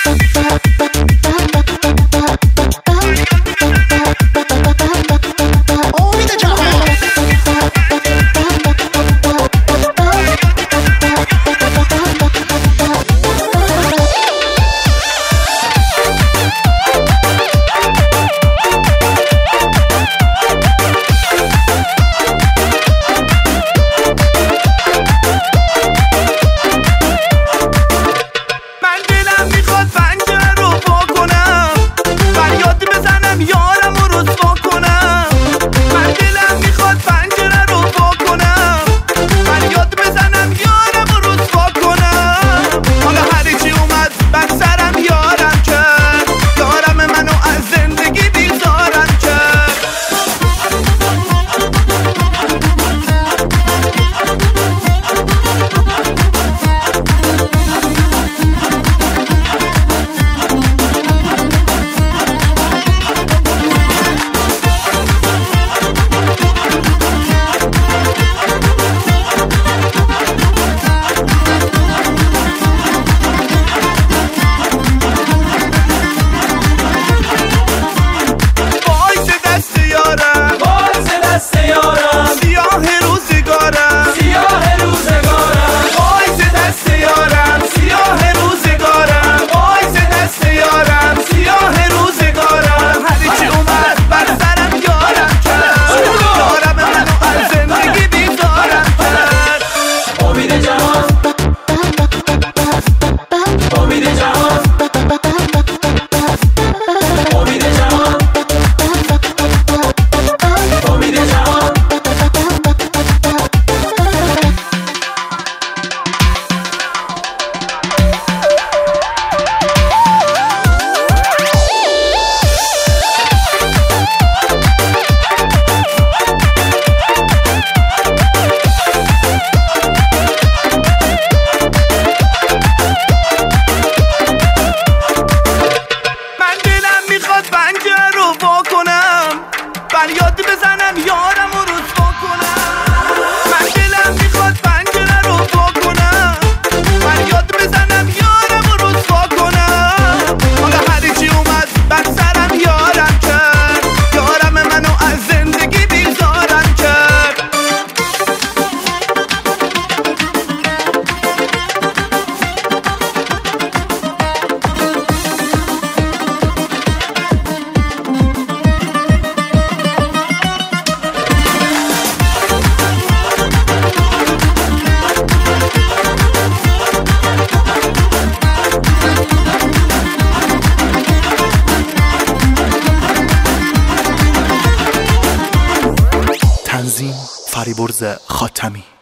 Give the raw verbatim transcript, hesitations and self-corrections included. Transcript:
فریاد بزنم یارم رو رسوا کنم. من دلم میخواد پنجره رو وا کنم، فریاد بزنم یارم رو رسوا کنم. حالا هر چی اومد بر سرم یارم کرد، یارم منو از زندگی بیزارم کرد. تنظیم فریبرز خاتمی.